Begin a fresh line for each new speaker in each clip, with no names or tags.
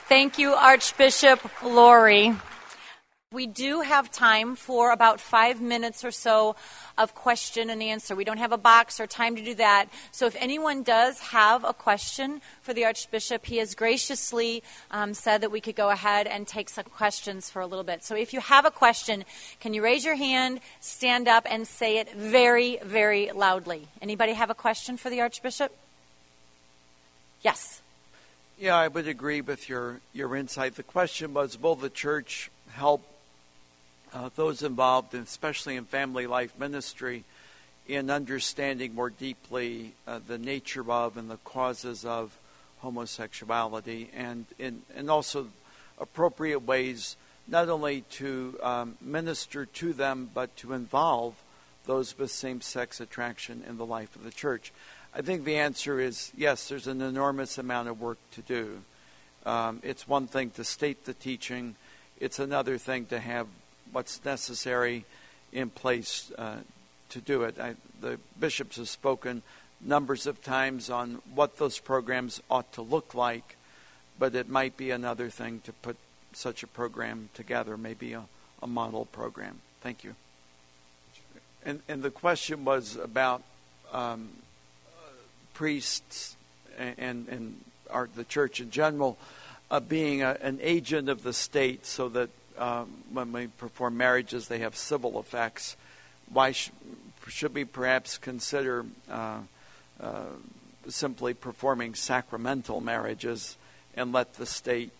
Thank you, Archbishop Lori. We do have time for about 5 minutes or so of question and answer. We don't have a box or time to do that. So if anyone does have a question for the Archbishop, he has graciously said that we could go ahead and take some questions for a little bit. So if you have a question, can you raise your hand, stand up, and say it very, very loudly? Anybody have a question for the Archbishop? Yes.
Yeah, I would agree with your insight. The question was, will the church help those involved, especially in family life ministry, in understanding more deeply the nature of and the causes of homosexuality, and also appropriate ways not only to minister to them, but to involve those with same-sex attraction in the life of the church? I think the answer is yes, there's an enormous amount of work to do. It's one thing to state the teaching. It's another thing to have what's necessary in place to do it. The bishops have spoken numbers of times on what those programs ought to look like, but it might be another thing to put such a program together, maybe a model program. Thank you. And the question was about priests and the church in general being an agent of the state, so that when we perform marriages, they have civil effects. Why should we perhaps consider simply performing sacramental marriages and let the state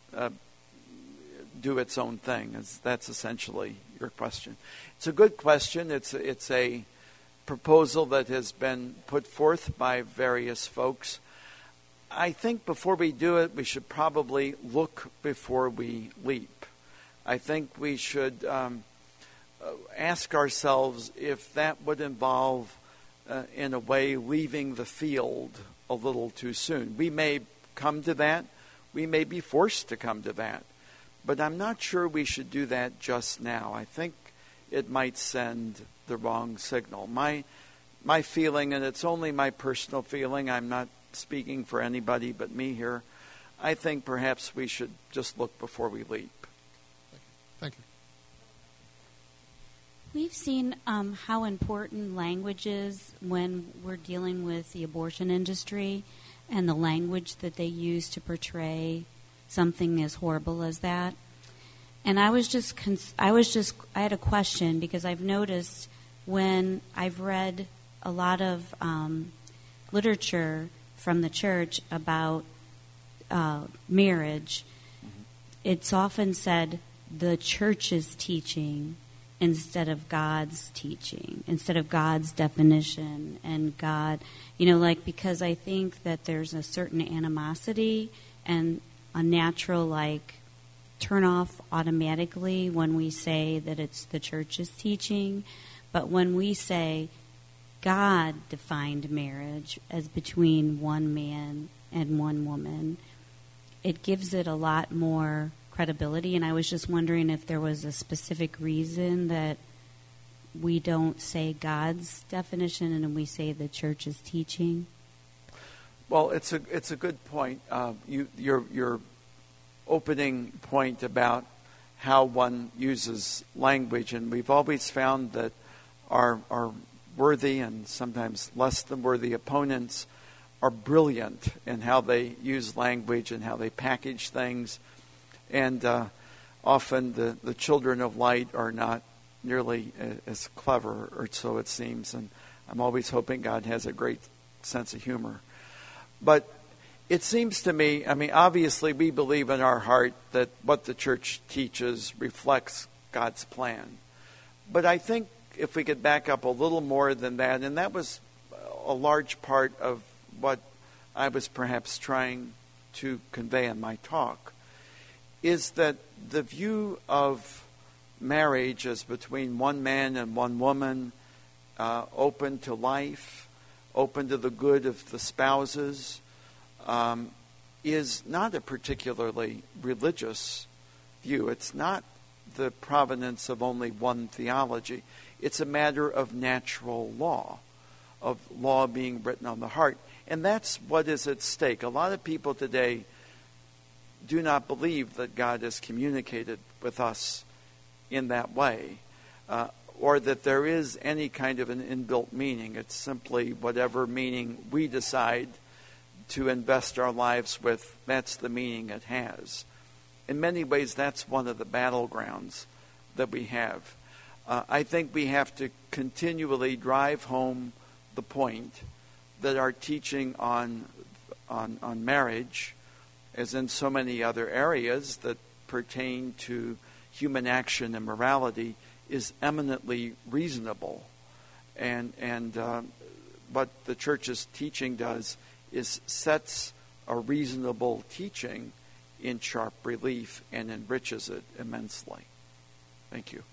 do its own thing? That's essentially your question. It's a good question. It's a proposal that has been put forth by various folks. I think before we do it, we should probably look before we leap. I think we should ask ourselves if that would involve, in a way, leaving the field a little too soon. We may come to that. We may be forced to come to that. But I'm not sure we should do that just now. I think it might send the wrong signal. My feeling, and it's only my personal feeling, I'm not speaking for anybody but me here, I think perhaps we should just look before we leap.
Thank you.
We've seen how important language is when we're dealing with the abortion industry, and the language that they use to portray something as horrible as that. And I had a question, because I've noticed when I've read a lot of literature from the church about marriage, it's often said the church's teaching instead of God's teaching, instead of God's definition and God, because I think that there's a certain animosity and a natural, turn off automatically when we say that it's the church's teaching. But when we say God defined marriage as between one man and one woman, it gives it a lot more credibility. And I was just wondering if there was a specific reason that we don't say God's definition and we say the church's teaching.
Well, it's a good point. Your opening point about how one uses language, and we've always found that our worthy and sometimes less than worthy opponents are brilliant in how they use language and how they package things. And often the children of light are not nearly as clever, or so it seems. And I'm always hoping God has a great sense of humor. But it seems to me, obviously we believe in our heart that what the church teaches reflects God's plan. But I think if we could back up a little more than that, and that was a large part of what I was perhaps trying to convey in my talk, is that the view of marriage as between one man and one woman, open to life, open to the good of the spouses, is not a particularly religious view. It's not the provenance of only one theology. It's a matter of natural law, of law being written on the heart. And that's what is at stake. A lot of people today do not believe that God has communicated with us in that way, or that there is any kind of an inbuilt meaning. It's simply whatever meaning we decide to invest our lives with, that's the meaning it has. In many ways, that's one of the battlegrounds that we have. I think we have to continually drive home the point that our teaching on marriage, as in so many other areas that pertain to human action and morality, is eminently reasonable. And what the church's teaching does is sets a reasonable teaching in sharp relief and enriches it immensely. Thank you.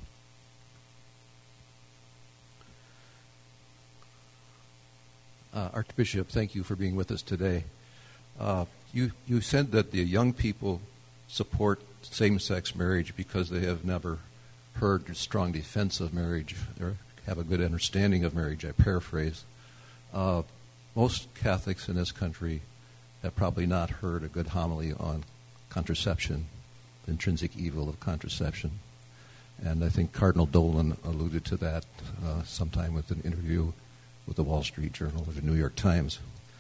Archbishop, thank you for being with us today. You said that the young people support same-sex marriage because they have never heard a strong defense of marriage or have a good understanding of marriage. I paraphrase. Most Catholics in this country have probably not heard a good homily on contraception, the intrinsic evil of contraception. And I think Cardinal Dolan alluded to that sometime with an interview with the Wall Street Journal or the New York Times.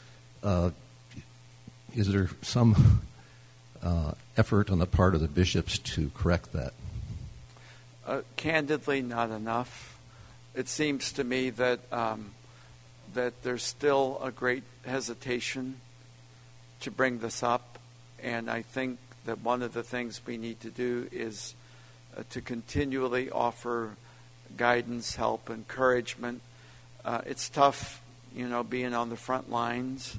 Is there some effort on the part of the bishops to correct that?
Candidly, not enough. It seems to me that that there's still a great hesitation to bring this up, and I think that one of the things we need to do is to continually offer guidance, help, encouragement. It's tough, being on the front lines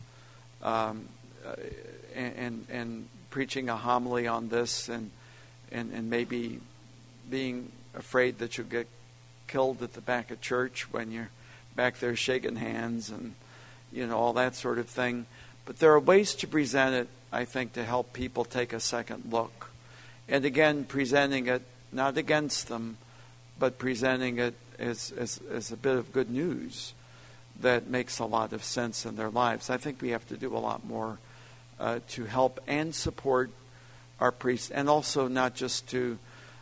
and preaching a homily on this, and maybe being afraid that you'll get killed at the back of church when you're back there shaking hands and all that sort of thing. But there are ways to present it, I think, to help people take a second look. And again, presenting it not against them, but presenting it as a bit of good news that makes a lot of sense in their lives. I think we have to do a lot more to help and support our priests, and also not just to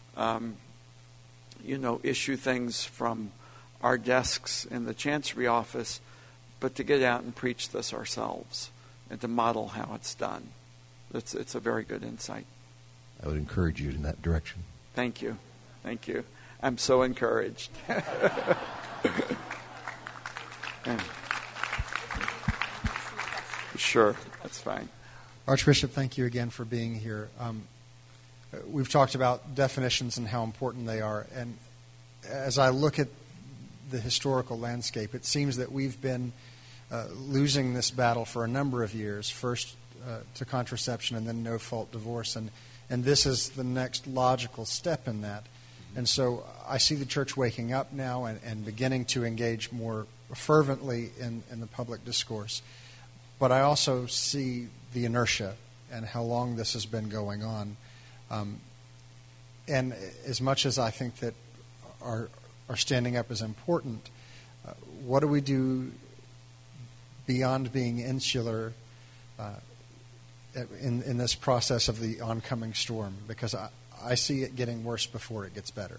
issue things from our desks in the Chancery office, but to get out and preach this ourselves and to model how it's done. It's a very good insight.
I would encourage you in that direction.
Thank you. I'm so encouraged. Sure, that's fine.
Archbishop, thank you again for being here. We've talked about definitions and how important they are. And as I look at the historical landscape, it seems that we've been losing this battle for a number of years, first to contraception and then no-fault divorce. And this is the next logical step in that. And so I see the church waking up now and beginning to engage more fervently in the public discourse. But I also see the inertia and how long this has been going on. And as much as I think that our standing up is important, what do we do beyond being insular in this process of the oncoming storm? Because I see it getting worse before it gets better.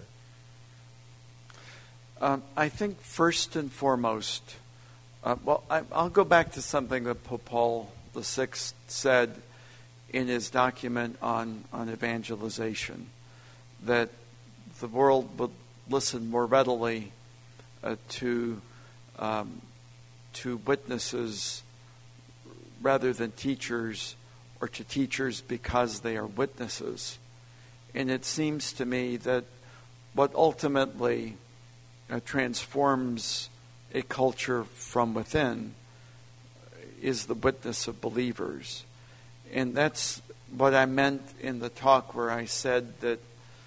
I think first and foremost, I'll go back to something that Pope Paul VI said in his document on evangelization, that the world would listen more readily to witnesses rather than teachers, or to teachers because they are witnesses. And it seems to me that what ultimately transforms a culture from within is the witness of believers. And that's what I meant in the talk where I said that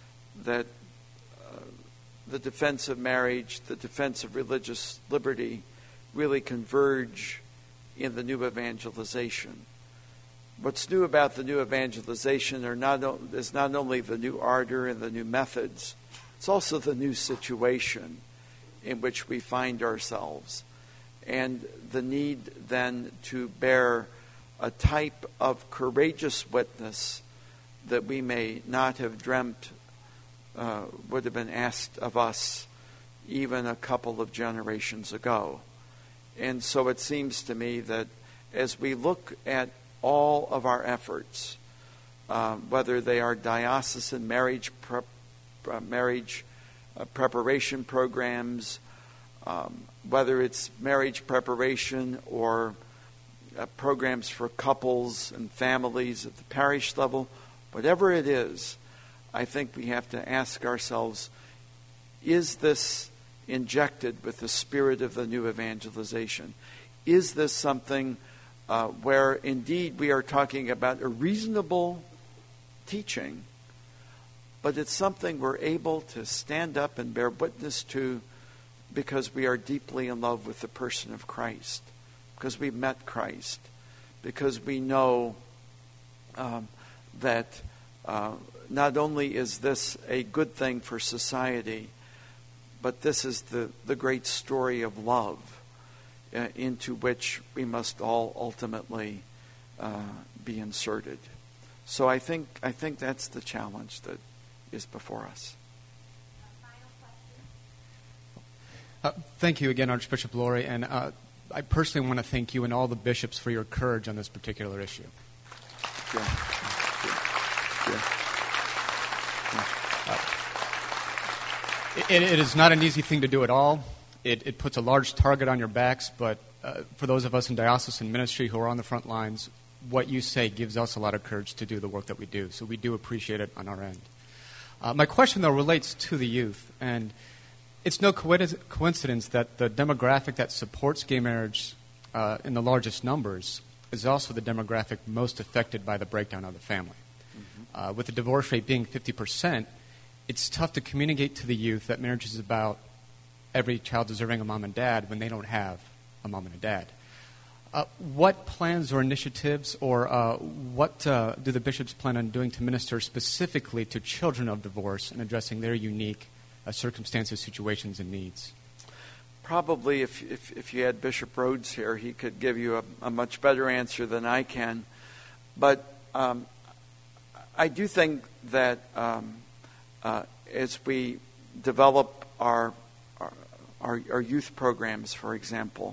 the defense of marriage, the defense of religious liberty really converge in the new evangelization. What's new about the new evangelization is not only the new ardor and the new methods, it's also the new situation in which we find ourselves, and the need then to bear a type of courageous witness that we may not have dreamt would have been asked of us even a couple of generations ago. And so it seems to me that as we look at all of our efforts, whether they are diocesan marriage preparation programs, whether it's marriage preparation or programs for couples and families at the parish level, whatever it is, I think we have to ask ourselves, is this injected with the spirit of the new evangelization? Is this something where indeed we are talking about a reasonable teaching, but it's something we're able to stand up and bear witness to because we are deeply in love with the person of Christ, because we've met Christ, because we know that not only is this a good thing for society, but this is the great story of love into which we must all ultimately be inserted. So I think that's the challenge that is before us.
Thank you again, Archbishop Lori, and I personally want to thank you and all the bishops for your courage on this particular issue.
Yeah.
It is not an easy thing to do at all. It puts a large target on your backs, but for those of us in diocesan ministry who are on the front lines, what you say gives us a lot of courage to do the work that we do. So we do appreciate it on our end. My question, though, relates to the youth. And it's no coincidence that the demographic that supports gay marriage in the largest numbers is also the demographic most affected by the breakdown of the family. Mm-hmm. With the divorce rate being 50%, it's tough to communicate to the youth that marriage is about every child deserving a mom and dad when they don't have a mom and a dad. What plans or initiatives or what do the bishops plan on doing to minister specifically to children of divorce and addressing their unique circumstances, situations, and needs?
Probably if you had Bishop Rhodes here, he could give you a much better answer than I can. But I do think that as we develop our youth programs, for example,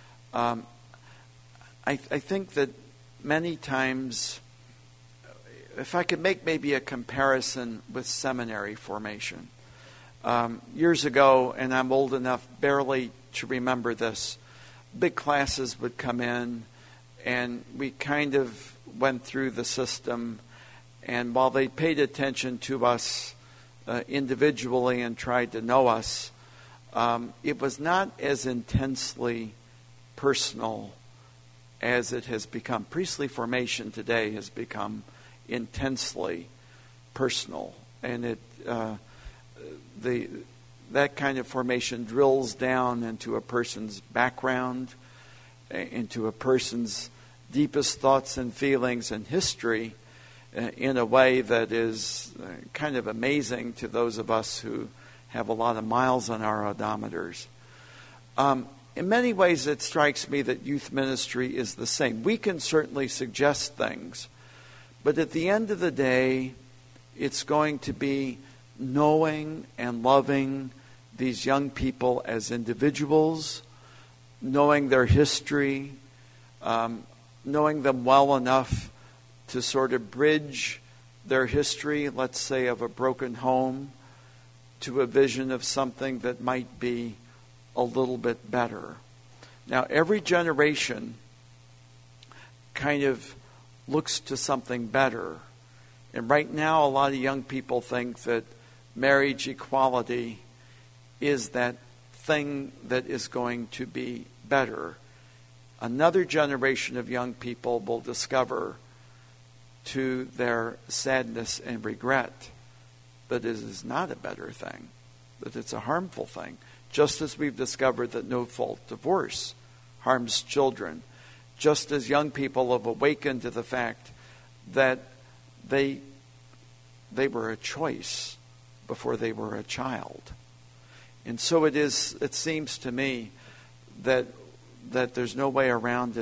I think that many times, if I could make maybe a comparison with seminary formation. Years ago, and I'm old enough barely to remember this, big classes would come in, and we kind of went through the system, and while they paid attention to us individually and tried to know us, it was not as intensely personal as it has become. Priestly formation today has become intensely personal, and that kind of formation drills down into a person's background, into a person's deepest thoughts and feelings and history in a way that is kind of amazing to those of us who have a lot of miles on our odometers. In many ways, it strikes me that youth ministry is the same. We can certainly suggest things, but at the end of the day, it's going to be knowing and loving these young people as individuals, knowing their history, knowing them well enough to sort of bridge their history, let's say, of a broken home, to a vision of something that might be a little bit better. Now, every generation kind of looks to something better. And right now, a lot of young people think that marriage equality is that thing that is going to be better. Another generation of young people will discover, to their sadness and regret, that it is not a better thing, that it's a harmful thing. Just as we've discovered that no-fault divorce harms children, just as young people have awakened to the fact that they were a choice before they were a child. And so it seems to me that there's no way around it, that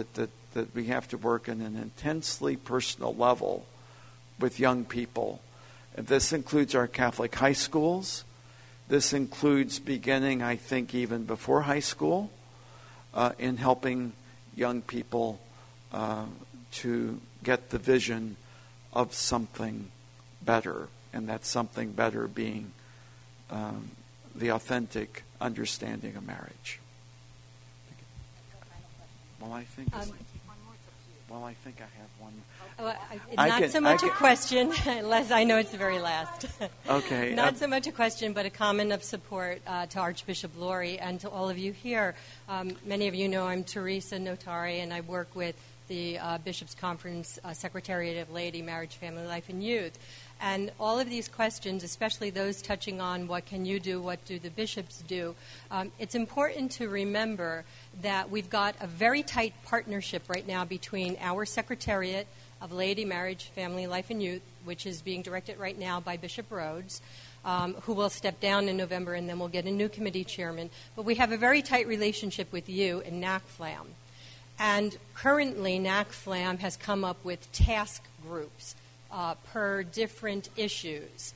that we have to work in an intensely personal level with young people. And this includes our Catholic high schools. This includes beginning, I think, even before high school, in helping young people to get the vision of something better, and that something better being the authentic understanding of marriage. Well, I think I have one.
Not so much a question, unless I know it's the very last.
Okay.
Not so much a question, but a comment of support to Archbishop Laurie and to all of you here. Many of you know I'm Teresa Notari, and I work with the Bishops' Conference Secretariat of Laity, Marriage, Family Life, and Youth. And all of these questions, especially those touching on what can you do, what do the bishops do, it's important to remember that we've got a very tight partnership right now between our Secretariat of Laity, Marriage, Family Life, and Youth, which is being directed right now by Bishop Rhodes, who will step down in November, and then we'll get a new committee chairman. But we have a very tight relationship with you in NACFLAM. And currently, NACFLAM has come up with task groups per different issues.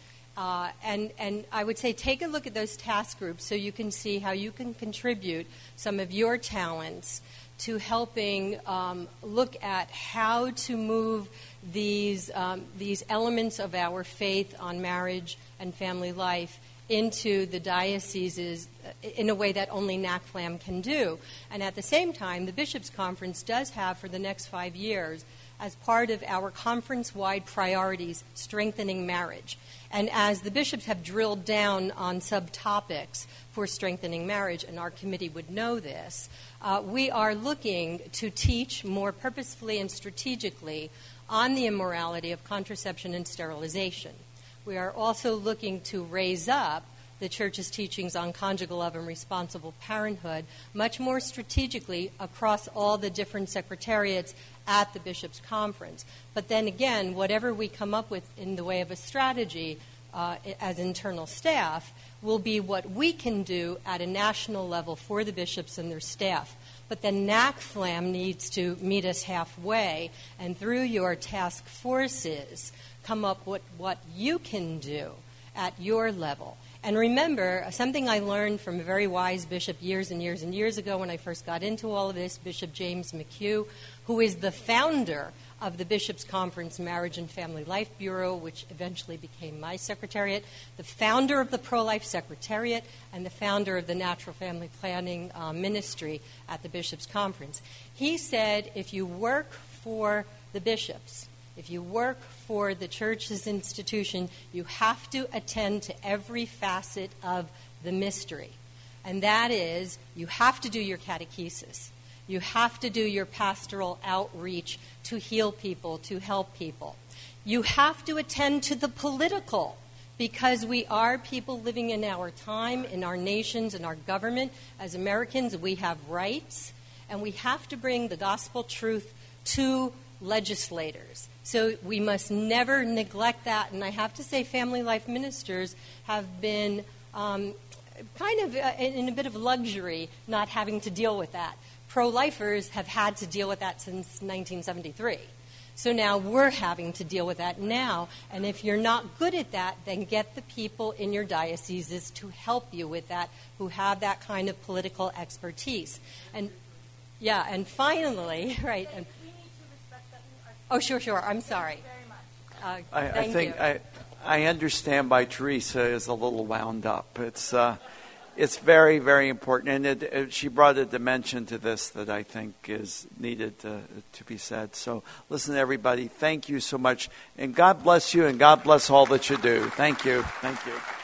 And I would say take a look at those task groups so you can see how you can contribute some of your talents to helping look at how to move these elements of our faith on marriage and family life into the dioceses in a way that only NACFLAM can do. And at the same time, the Bishops' Conference does have, for the next 5 years, as part of our conference-wide priorities, strengthening marriage. And as the bishops have drilled down on subtopics for strengthening marriage, and our committee would know this, we are looking to teach more purposefully and strategically on the immorality of contraception and sterilization. We are also looking to raise up the Church's teachings on conjugal love and responsible parenthood much more strategically across all the different secretariats at the Bishops' Conference. But then again, whatever we come up with in the way of a strategy as internal staff will be what we can do at a national level for the bishops and their staff. But then NACFLAM needs to meet us halfway, and through your task forces, come up with what you can do at your level. And remember, something I learned from a very wise bishop years and years and years ago when I first got into all of this, Bishop James McHugh, who is the founder of the Bishops' Conference Marriage and Family Life Bureau, which eventually became my secretariat, the founder of the Pro-Life Secretariat, and the founder of the Natural Family Planning Ministry at the Bishops' Conference. He said, if you work for the bishops, if you work for the Church's institution, you have to attend to every facet of the mystery. And that is, you have to do your catechesis. You have to do your pastoral outreach to heal people, to help people. You have to attend to the political, because we are people living in our time, in our nations, in our government. As Americans, we have rights, and we have to bring the gospel truth to legislators. So we must never neglect that. And I have to say, family life ministers have been kind of in a bit of luxury not having to deal with that. Pro-lifers have had to deal with that since 1973. So now we're having to deal with that now. And if you're not good at that, then get the people in your dioceses to help you with that, who have that kind of political expertise. And yeah, and finally, right. And, oh, sure. I'm sorry.
I understand why Teresa is a little wound up. It's very, very important, and she brought a dimension to this that I think is needed to be said. So listen, everybody, thank you so much, and God bless you, and God bless all that you do. Thank you.